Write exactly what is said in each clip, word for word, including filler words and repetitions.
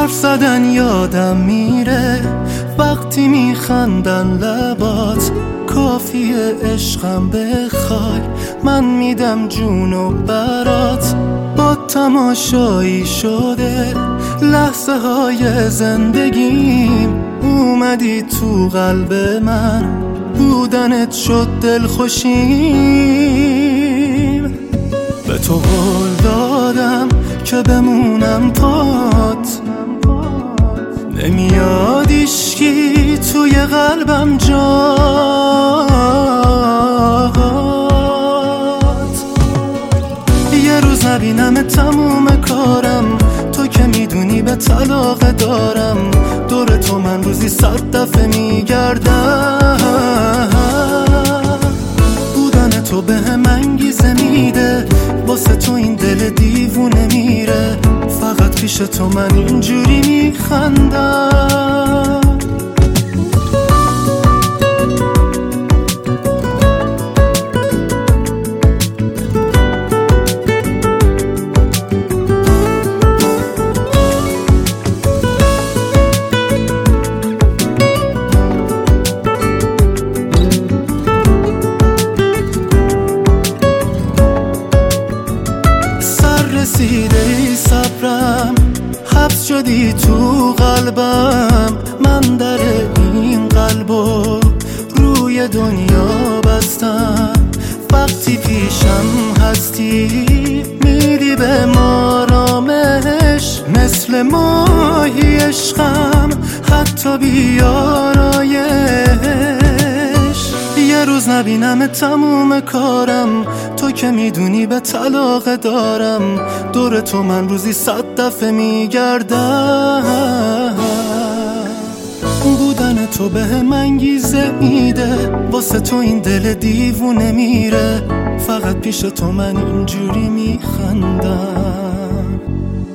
حرف زدن یادم میره وقتی میخندن لبات، کافیه عشقم بخوای من میدم جونو برات. با تماشایی شده لحظه های زندگیم، اومدی تو قلب من بودنت شد دلخوشیم. به تو قول دادم که بمونم پات، نمیاد عشقی توی قلبم جات. یه روز نبینم تموم کارم، تو که میدونی به طلاق دارم. دور تو من روزی صد دفعه میگردم، بودن تو به هم انگیزه میده، واسه تو این دل دیوونه میره. فقط پیش تو من اینجوری میخندم. رسیده ای صبرم، حبس شدی تو قلبم. من در این قلبو روی دنیا بستم، وقتی پیشم هستی میدی به ما آرامش. مثل ماهی عشقم حتی بیارایش، یه روز نبینم تموم کارم. تو که میدونی به طلاق دارم، دور تو من روزی صد دفعه میگردم. بودن تو به هم انگیزه میده، واسه تو این دل دیوونه میره. فقط پیش تو من اینجوری میخندم.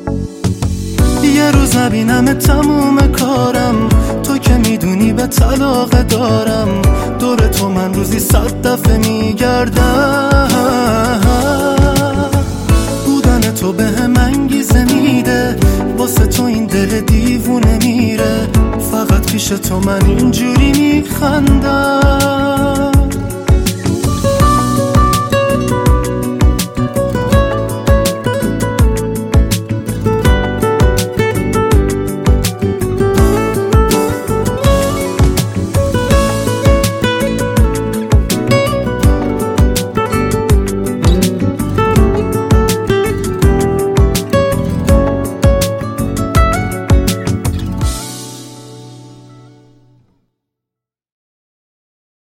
یه روز نبینم تموم کارم، تو که میدونی به طلاق دارم. دور تو من روزی صد دفعه میگردم. بودن تو به هم انگیزه میده، واسه تو این دل دیوونه میره. فقط پیش تو من اینجوری میخندم.